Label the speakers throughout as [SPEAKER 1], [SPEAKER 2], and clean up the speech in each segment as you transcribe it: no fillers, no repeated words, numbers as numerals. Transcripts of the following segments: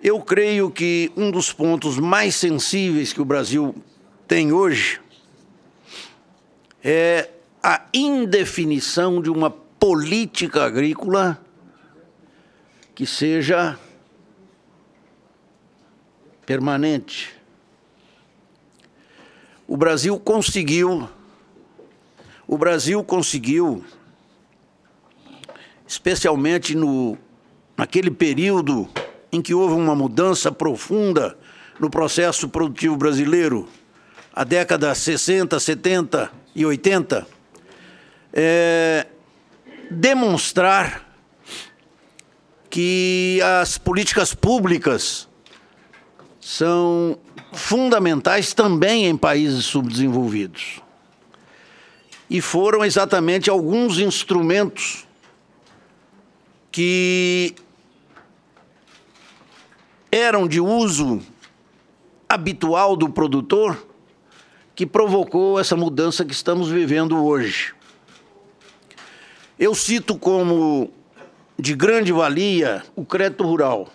[SPEAKER 1] Eu creio que um dos pontos mais sensíveis que o Brasil tem hoje é a indefinição de uma política agrícola que seja permanente. O Brasil conseguiu, especialmente naquele período em que houve uma mudança profunda no processo produtivo brasileiro, a década 60, 70 e 80, demonstrar que as políticas públicas são fundamentais também em países subdesenvolvidos. E foram exatamente alguns instrumentos que eram de uso habitual do produtor que provocou essa mudança que estamos vivendo hoje. Eu cito como de grande valia o crédito rural.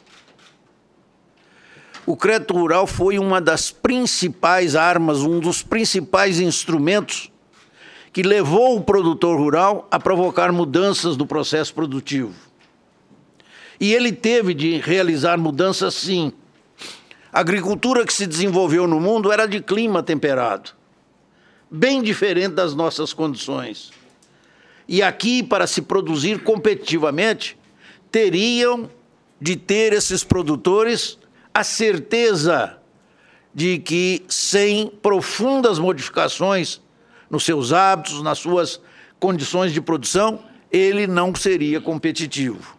[SPEAKER 1] O crédito rural foi uma das principais armas, um dos principais instrumentos que levou o produtor rural a provocar mudanças do processo produtivo. E ele teve de realizar mudanças, sim. A agricultura que se desenvolveu no mundo era de clima temperado, bem diferente das nossas condições. E aqui, para se produzir competitivamente, teriam de ter esses produtores a certeza de que, sem profundas modificações nos seus hábitos, nas suas condições de produção, ele não seria competitivo.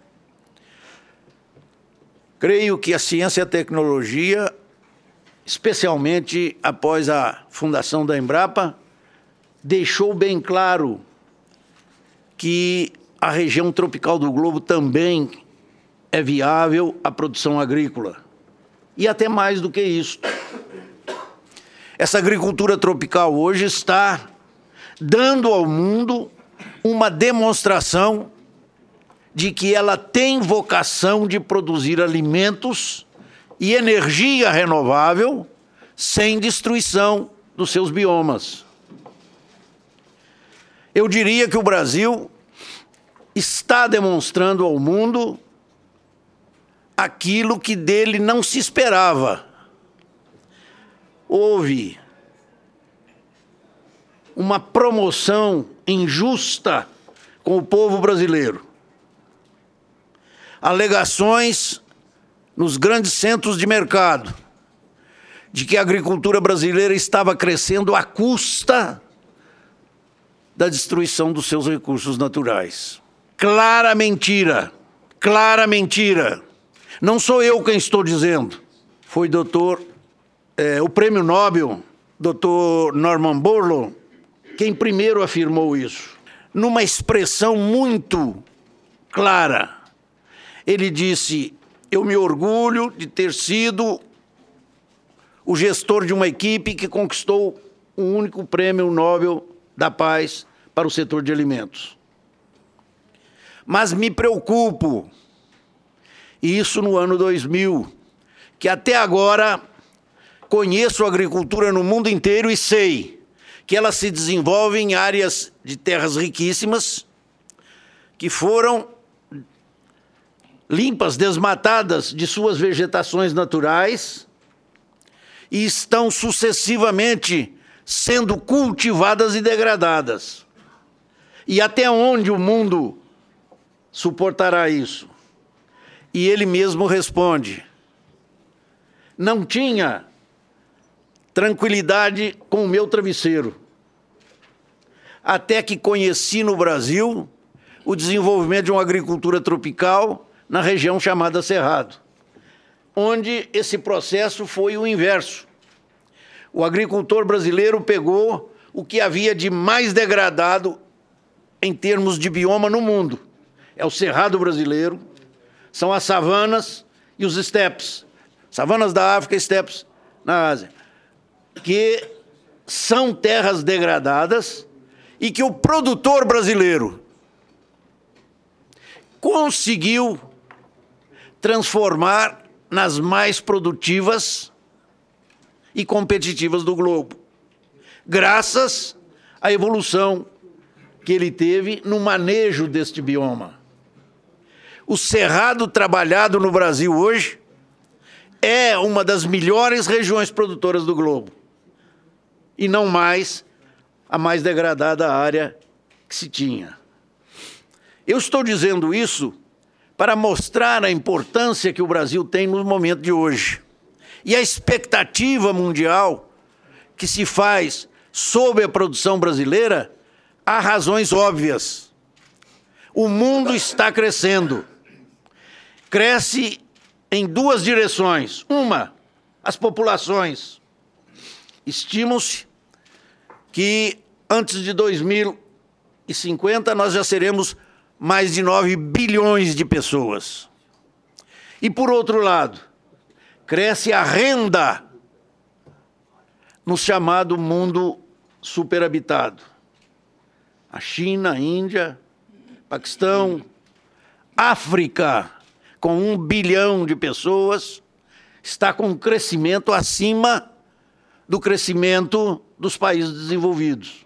[SPEAKER 1] Creio que a ciência e a tecnologia, especialmente após a fundação da Embrapa, deixou bem claro que a região tropical do globo também é viável a produção agrícola. E até mais do que isso. Essa agricultura tropical hoje está dando ao mundo uma demonstração de que ela tem vocação de produzir alimentos e energia renovável sem destruição dos seus biomas. Eu diria que o Brasil está demonstrando ao mundo aquilo que dele não se esperava. Houve uma promoção injusta com o povo brasileiro. Alegações nos grandes centros de mercado de que a agricultura brasileira estava crescendo à custa da destruição dos seus recursos naturais. Clara mentira, clara mentira. Não sou eu quem estou dizendo. Foi o prêmio Nobel, Dr. Norman Borlaug, quem primeiro afirmou isso. Numa expressão muito clara, ele disse: eu me orgulho de ter sido o gestor de uma equipe que conquistou o único prêmio Nobel da Paz para o setor de alimentos. Mas me preocupo, e isso no ano 2000, que até agora conheço a agricultura no mundo inteiro e sei que ela se desenvolve em áreas de terras riquíssimas, que foram limpas, desmatadas de suas vegetações naturais e estão sucessivamente sendo cultivadas e degradadas. E até onde o mundo suportará isso? E ele mesmo responde: não tinha tranquilidade com o meu travesseiro, até que conheci no Brasil o desenvolvimento de uma agricultura tropical na região chamada Cerrado, onde esse processo foi o inverso. O agricultor brasileiro pegou o que havia de mais degradado em termos de bioma no mundo. É o Cerrado brasileiro, são as savanas e os estepes. Savanas da África e estepes na Ásia, que são terras degradadas e que o produtor brasileiro conseguiu transformar nas mais produtivas e competitivas do globo, graças à evolução que ele teve no manejo deste bioma. O cerrado trabalhado no Brasil hoje é uma das melhores regiões produtoras do globo, e não mais a mais degradada área que se tinha. Eu estou dizendo isso para mostrar a importância que o Brasil tem no momento de hoje e a expectativa mundial que se faz sobre a produção brasileira. Há razões óbvias. O mundo está crescendo. Cresce em duas direções. Uma, as populações. Estima-se que antes de 2050 nós já seremos mais de 9 bilhões de pessoas. E, por outro lado, cresce a renda no chamado mundo superhabitado. A China, a Índia, Paquistão, África, com 1 bilhão de pessoas, está com um crescimento acima do crescimento dos países desenvolvidos.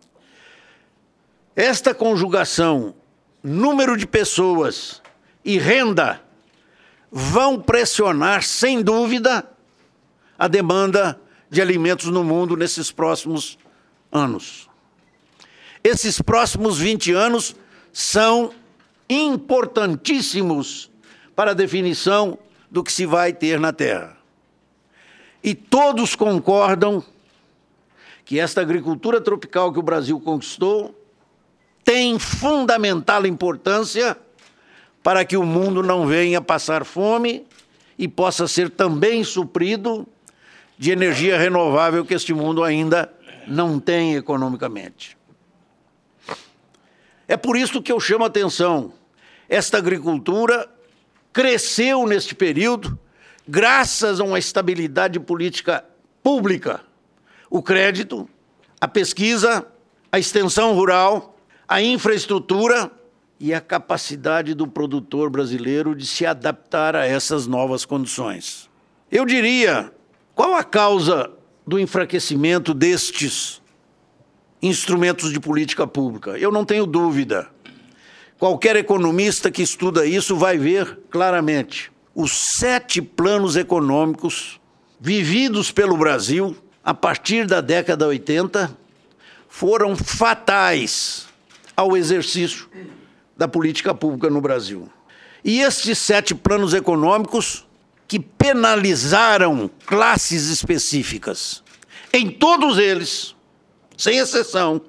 [SPEAKER 1] Esta conjugação, número de pessoas e renda, vão pressionar, sem dúvida, a demanda de alimentos no mundo nesses próximos anos. Esses próximos 20 anos são importantíssimos para a definição do que se vai ter na Terra. E todos concordam que esta agricultura tropical que o Brasil conquistou tem fundamental importância para que o mundo não venha passar fome e possa ser também suprido de energia renovável que este mundo ainda não tem economicamente. É por isso que eu chamo a atenção. Esta agricultura cresceu neste período graças a uma estabilidade política pública. O crédito, a pesquisa, a extensão rural, a infraestrutura e a capacidade do produtor brasileiro de se adaptar a essas novas condições. Eu diria, qual a causa do enfraquecimento destes instrumentos de política pública? Eu não tenho dúvida. Qualquer economista que estuda isso vai ver claramente. Os 7 planos econômicos vividos pelo Brasil a partir da década de 80 foram fatais ao exercício da política pública no Brasil. E estes 7 planos econômicos que penalizaram classes específicas. Em todos eles, sem exceção,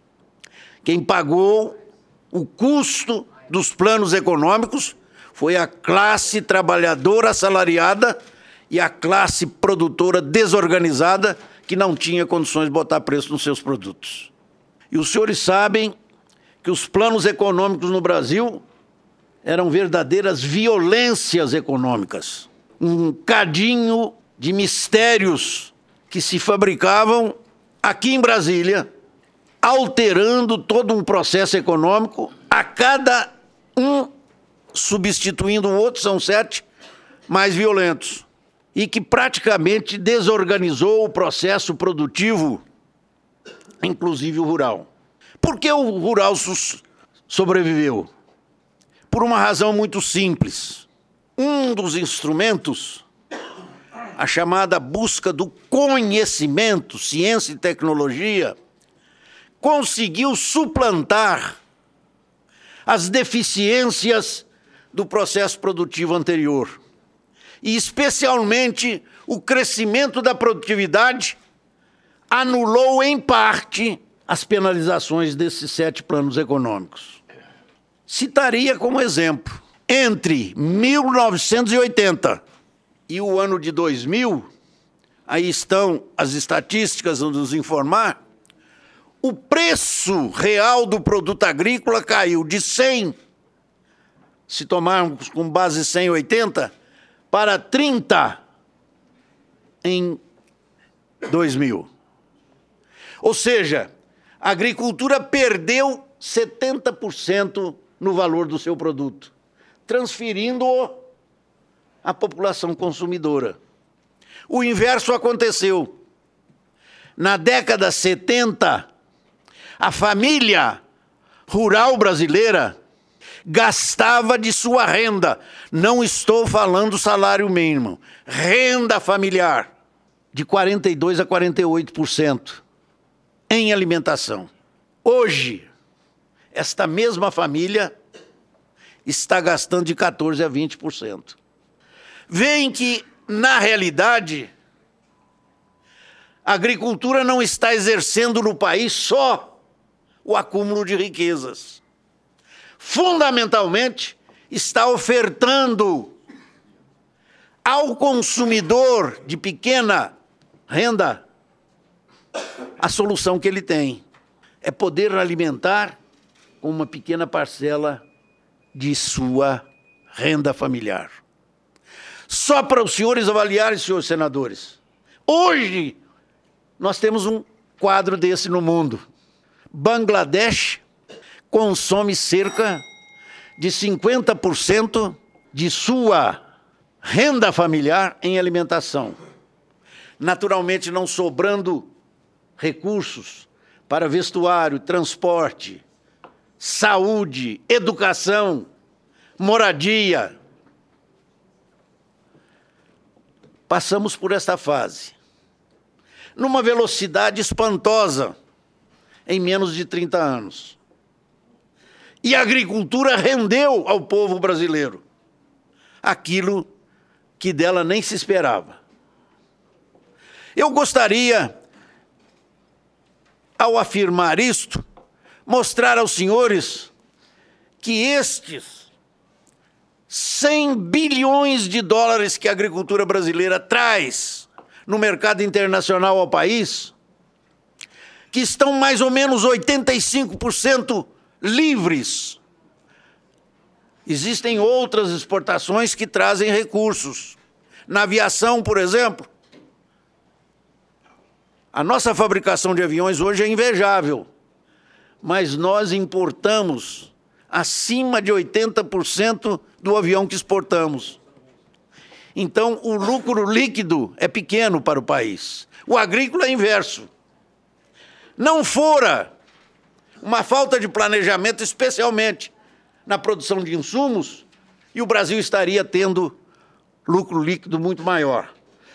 [SPEAKER 1] quem pagou o custo dos planos econômicos foi a classe trabalhadora assalariada e a classe produtora desorganizada que não tinha condições de botar preço nos seus produtos. E os senhores sabem que os planos econômicos no Brasil eram verdadeiras violências econômicas. Um cadinho de mistérios que se fabricavam aqui em Brasília, alterando todo um processo econômico, a cada um substituindo o outro, são 7 mais violentos, e que praticamente desorganizou o processo produtivo, inclusive o rural. Por que o rural sobreviveu? Por uma razão muito simples. Um dos instrumentos, a chamada busca do conhecimento, ciência e tecnologia, conseguiu suplantar as deficiências do processo produtivo anterior. E, especialmente, o crescimento da produtividade anulou, em parte, as penalizações desses 7 planos econômicos. Citaria como exemplo, entre 1980 e o ano de 2000, aí estão as estatísticas a nos informar, o preço real do produto agrícola caiu de 100, se tomarmos com base 180, para 30 em 2000. Ou seja, a agricultura perdeu 70% no valor do seu produto, transferindo-o a população consumidora. O inverso aconteceu. Na década 70, a família rural brasileira gastava de sua renda, não estou falando salário mínimo, renda familiar, de 42% a 48% em alimentação. Hoje, esta mesma família está gastando de 14% a 20%. Veem que, na realidade, a agricultura não está exercendo no país só o acúmulo de riquezas. Fundamentalmente, está ofertando ao consumidor de pequena renda a solução que ele tem. É poder alimentar com uma pequena parcela de sua renda familiar. Só para os senhores avaliarem, senhores senadores. Hoje, nós temos um quadro desse no mundo. Bangladesh consome cerca de 50% de sua renda familiar em alimentação. Naturalmente, não sobrando recursos para vestuário, transporte, saúde, educação, moradia. Passamos por esta fase, numa velocidade espantosa, em menos de 30 anos. E a agricultura rendeu ao povo brasileiro aquilo que dela nem se esperava. Eu gostaria, ao afirmar isto, mostrar aos senhores que estes 100 bilhões de dólares que a agricultura brasileira traz no mercado internacional ao país, que estão mais ou menos 85% livres. Existem outras exportações que trazem recursos. Na aviação, por exemplo, a nossa fabricação de aviões hoje é invejável, mas nós importamos acima de 80% do avião que exportamos. Então, o lucro líquido é pequeno para o país. O agrícola é inverso. Não fora uma falta de planejamento, especialmente na produção de insumos, e o Brasil estaria tendo lucro líquido muito maior.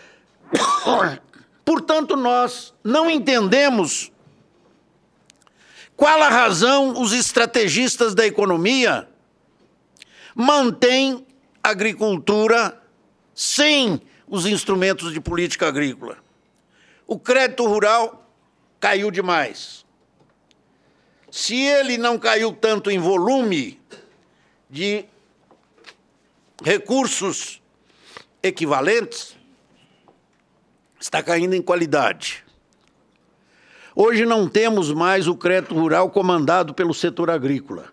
[SPEAKER 1] Portanto, nós não entendemos qual a razão os estrategistas da economia mantêm a agricultura sem os instrumentos de política agrícola. O crédito rural caiu demais. Se ele não caiu tanto em volume de recursos equivalentes, está caindo em qualidade. Hoje não temos mais o crédito rural comandado pelo setor agrícola.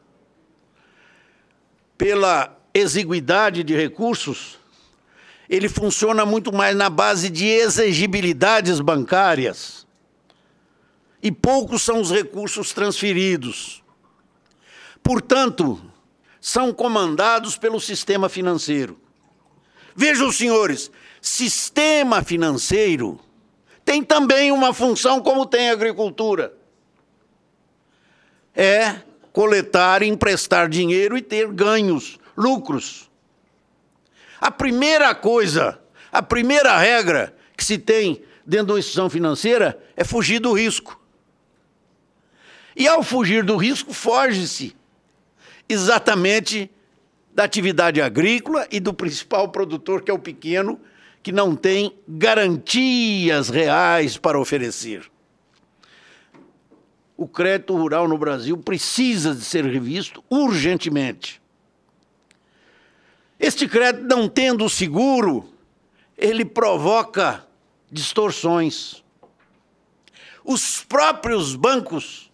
[SPEAKER 1] Pela exiguidade de recursos, ele funciona muito mais na base de exigibilidades bancárias. E poucos são os recursos transferidos. Portanto, são comandados pelo sistema financeiro. Vejam, senhores, sistema financeiro tem também uma função como tem a agricultura. É coletar e emprestar dinheiro e ter ganhos, lucros. A primeira coisa, a primeira regra que se tem dentro de uma instituição financeira é fugir do risco. E ao fugir do risco, foge-se exatamente da atividade agrícola e do principal produtor, que é o pequeno, que não tem garantias reais para oferecer. O crédito rural no Brasil precisa de ser revisto urgentemente. Este crédito, não tendo seguro, ele provoca distorções. Os próprios bancos,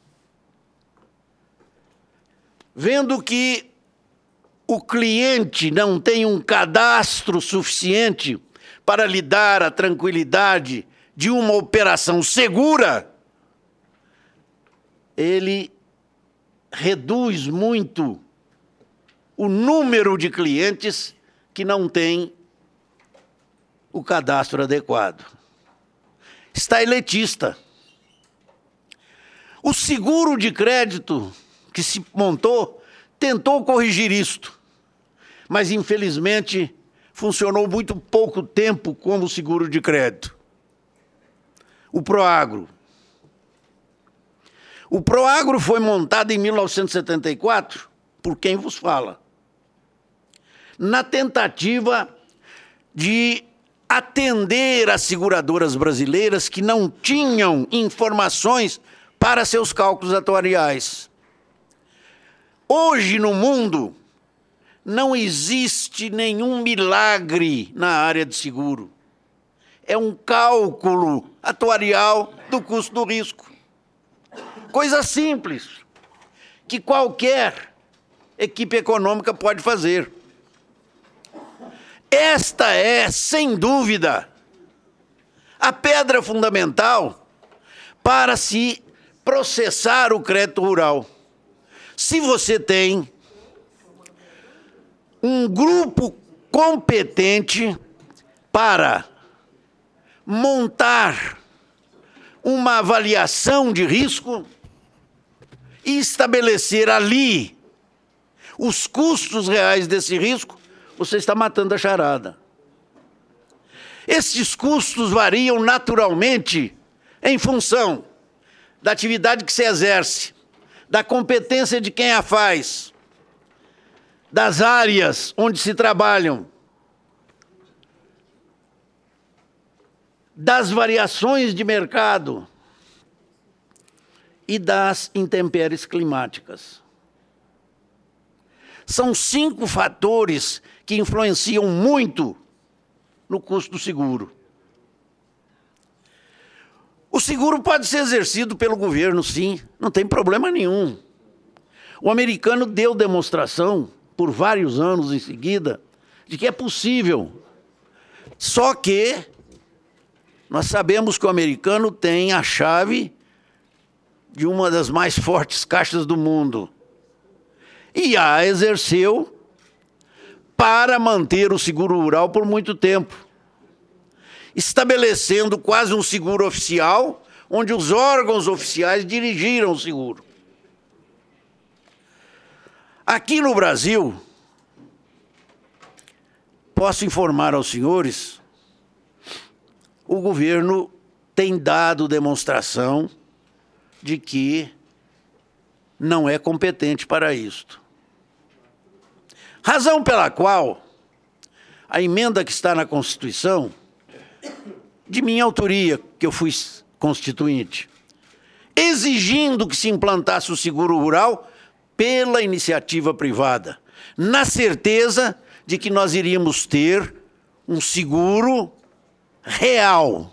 [SPEAKER 1] vendo que o cliente não tem um cadastro suficiente para lhe dar a tranquilidade de uma operação segura, ele reduz muito o número de clientes que não têm o cadastro adequado. Está elitista. O seguro de crédito que se montou tentou corrigir isto, mas infelizmente funcionou muito pouco tempo como seguro de crédito. O Proagro. O Proagro foi montado em 1974 por quem vos fala, na tentativa de atender as seguradoras brasileiras que não tinham informações para seus cálculos atuariais. Hoje, no mundo, não existe nenhum milagre na área de seguro. É um cálculo atuarial do custo do risco. Coisa simples, que qualquer equipe econômica pode fazer. Esta é, sem dúvida, a pedra fundamental para se processar o crédito rural. Se você tem um grupo competente para montar uma avaliação de risco e estabelecer ali os custos reais desse risco, você está matando a charada. Esses custos variam naturalmente em função da atividade que se exerce, da competência de quem a faz, das áreas onde se trabalham, das variações de mercado e das intempéries climáticas. São 5 fatores que influenciam muito no custo do seguro. O seguro pode ser exercido pelo governo, sim, não tem problema nenhum. O americano deu demonstração, por vários anos em seguida, de que é possível. Só que nós sabemos que o americano tem a chave de uma das mais fortes caixas do mundo. E a exerceu para manter o seguro rural por muito tempo, estabelecendo quase um seguro oficial, onde os órgãos oficiais dirigiram o seguro. Aqui no Brasil, posso informar aos senhores, o governo tem dado demonstração de que não é competente para isto. Razão pela qual a emenda que está na Constituição, de minha autoria, que eu fui constituinte, exigindo que se implantasse o seguro rural pela iniciativa privada, na certeza de que nós iríamos ter um seguro real.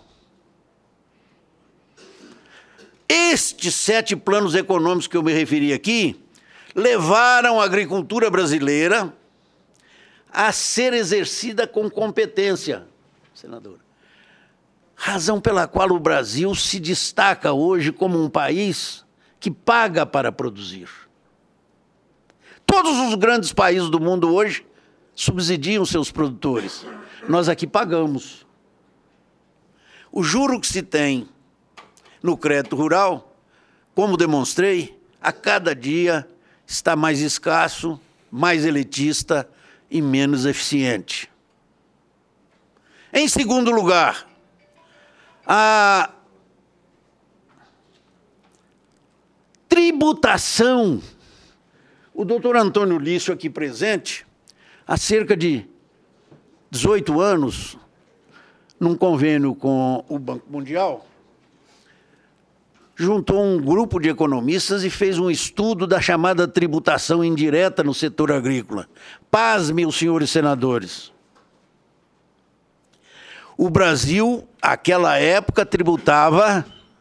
[SPEAKER 1] Estes 7 planos econômicos que eu me referi aqui levaram a agricultura brasileira a ser exercida com competência, senadora. Razão pela qual o Brasil se destaca hoje como um país que paga para produzir. Todos os grandes países do mundo hoje subsidiam seus produtores. Nós aqui pagamos. O juro que se tem no crédito rural, como demonstrei, a cada dia está mais escasso, mais elitista e menos eficiente. Em segundo lugar, a tributação. O doutor Antônio Lício, aqui presente, há cerca de 18 anos, num convênio com o Banco Mundial, juntou um grupo de economistas e fez um estudo da chamada tributação indireta no setor agrícola. Pasmem, os senhores senadores. O Brasil, àquela época, tributava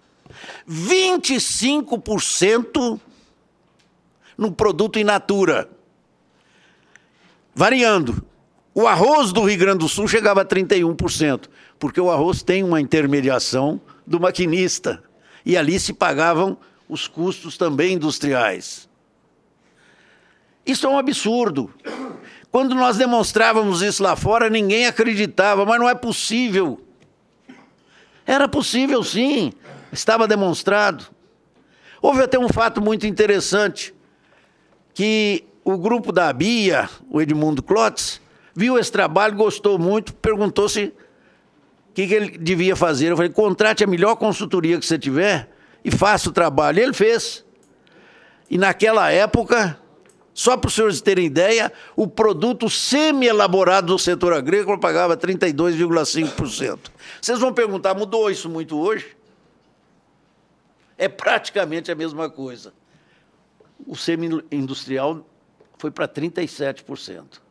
[SPEAKER 1] 25% no produto in natura, variando. O arroz do Rio Grande do Sul chegava a 31%, porque o arroz tem uma intermediação do maquinista, e ali se pagavam os custos também industriais. Isso é um absurdo. Quando nós demonstrávamos isso lá fora, ninguém acreditava, mas não é possível. Era possível, sim. Estava demonstrado. Houve até um fato muito interessante, que o grupo da BIA, o Edmundo Clotes, viu esse trabalho, gostou muito, perguntou se o que ele devia fazer. Eu falei, contrate a melhor consultoria que você tiver e faça o trabalho. E ele fez. E naquela época, só para os senhores terem ideia, o produto semi-elaborado do setor agrícola pagava 32,5%. Vocês vão perguntar, mudou isso muito hoje? É praticamente a mesma coisa. O semi-industrial foi para 37%.